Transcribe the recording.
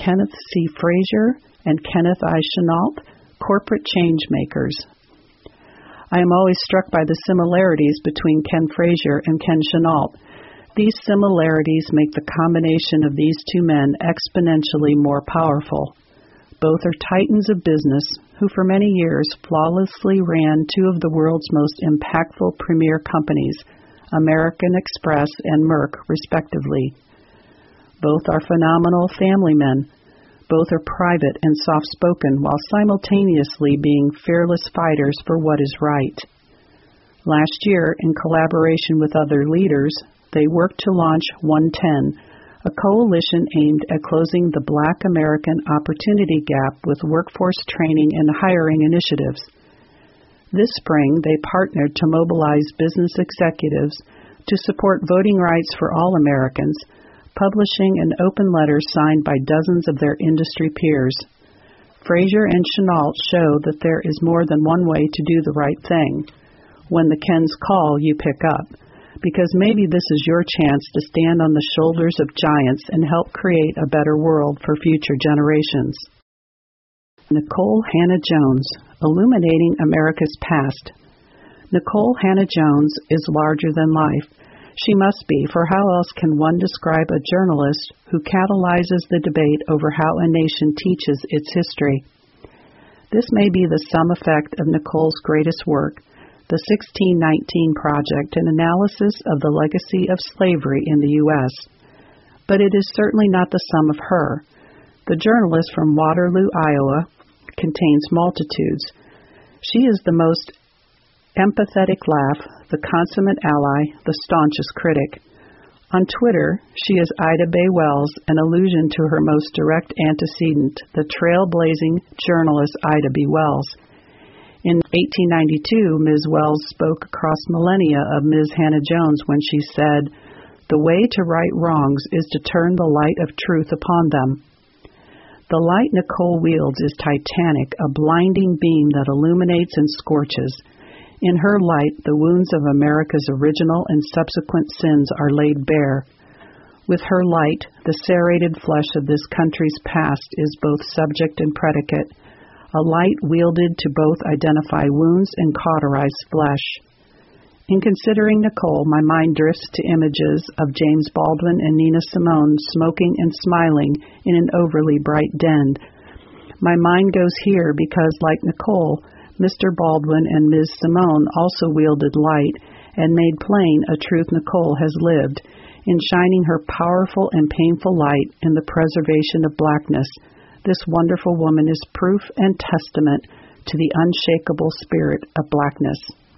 Kenneth C. Frazier and Kenneth I. Chenault, corporate change makers. I am always struck by the similarities between Ken Frazier and Ken Chenault. These similarities make the combination of these two men exponentially more powerful. Both are titans of business who for many years flawlessly ran two of the world's most impactful premier companies, American Express and Merck, respectively. Both are phenomenal family men. Both are private and soft-spoken while simultaneously being fearless fighters for what is right. Last year, in collaboration with other leaders, they worked to launch 110, a coalition aimed at closing the Black American opportunity gap with workforce training and hiring initiatives. This spring, they partnered to mobilize business executives to support voting rights for all Americans, publishing an open letter signed by dozens of their industry peers. Frazier and Chenault show that there is more than one way to do the right thing. When the Kens call, you pick up, because maybe this is your chance to stand on the shoulders of giants and help create a better world for future generations. Nikole Hannah-Jones, Illuminating America's Past. Nikole Hannah-Jones is larger than life. She must be, for how else can one describe a journalist who catalyzes the debate over how a nation teaches its history? This may be the sum effect of Nikole's greatest work, the 1619 Project, an analysis of the legacy of slavery in the U.S. But it is certainly not the sum of her. The journalist from Waterloo, Iowa, contains multitudes. She is the most empathetic laugh, the consummate ally, the staunchest critic. On Twitter, she is Ida Bay Wells, an allusion to her most direct antecedent, the trailblazing journalist Ida B. Wells. In 1892, Ms. Wells spoke across millennia of Ms. Hannah-Jones when she said, "The way to right wrongs is to turn the light of truth upon them." The light Nikole wields is titanic, a blinding beam that illuminates and scorches. In her light, the wounds of America's original and subsequent sins are laid bare. With her light, the serrated flesh of this country's past is both subject and predicate, a light wielded to both identify wounds and cauterize flesh. In considering Nikole, my mind drifts to images of James Baldwin and Nina Simone smoking and smiling in an overly bright den. My mind goes here because, like Nikole, Mr. Baldwin and Ms. Simone also wielded light and made plain a truth Nikole has lived in shining her powerful and painful light in the preservation of blackness. This wonderful woman is proof and testament to the unshakable spirit of blackness.